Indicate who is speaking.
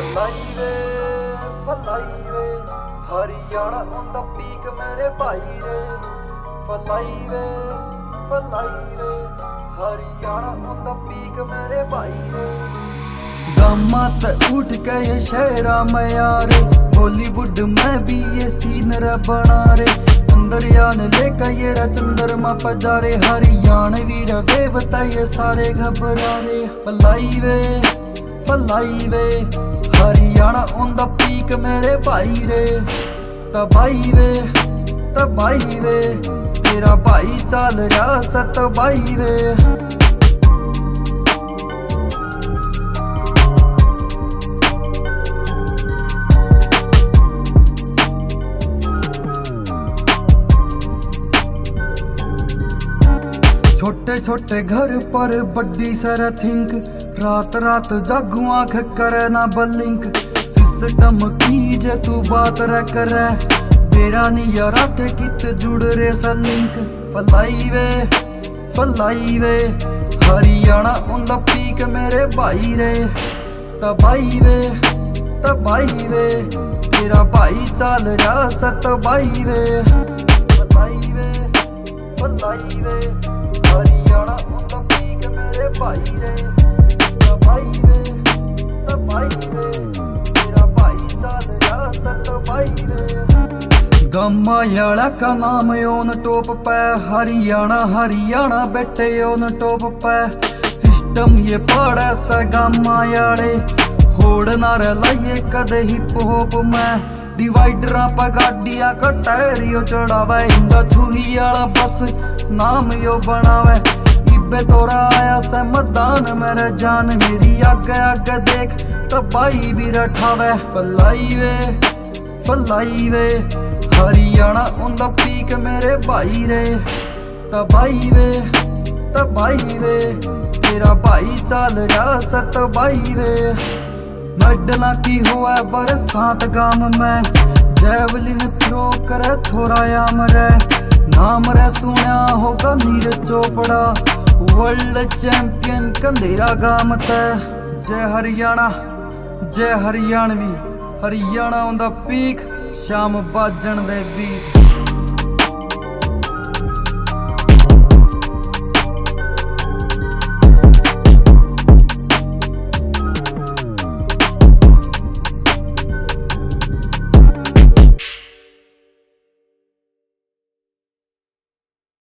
Speaker 1: फलाई वे Haryana on the peak मेरे भाई रे। फलाई वे हरियाणा ऑन द पीक मेरे भाई रे। गामा ते उठ के ये शहरा में यार, बॉलीवुड में भी ये सीन रे बना रे। अंदरयान लेकर ये चंद्रमा पजारे, हरियाणवी रे वेवता ये सारे घबरा रे। फलाई वे हरियाणा ऑन द पीक मेरे भाई रे। तबाई वे तेरा भाई चाल रहा सतबाई वे। छोटे छोटे घर पर बड्डी सर थिंक, रात रात जागू आँख करे ना बलिंक। सिस्टम की जे तू बात रे करे, तेरा नियरा के कित जुड़ रे सलिंक। फलाई वे हरियाणा ऑन द पीक मेरे भाई रे। तबाई वे तेरा भाई चाल रहा सतबाई वे। फलाई वे हरियाणा ऑन द पीक मेरे भाई रे। तबाई वे तेरा भाई चाल रहा सतबाई वे। गम्मायाड़ा का नाम ओन टॉप पे, हरियाणा बैठे ओन टॉप पे। सिस्टम ये पड़ा सा गम्मायाड़े, होड़ ना लाइए कदे हिप हॉप में। डिवाइडरा पर गाड़िया का टायर यो चढ़ावे, इंदा छुही आला बस नाम यो बनावे। इबे तोरा आया से मैदान मेरे जान, मेरी आगे आगे देख तबाई भी रठावे। फलाई वे हरियाणा ऑन द पीक मेरे भाई रे। तबाई वे तेरा भाई चाल रहा सतबाई वे। मेडला की हुआ बरसात गाम में, जैवलिन थ्रो करे थोड़ा याम रे। नाम रे सुना होगा नीरज चोपड़ा, वर्ल्ड चैंपियन कंधेरा गाम ते। जय हरियाणा जय Haryanvi, Haryana on the peak, शाम बाजन दे बीट।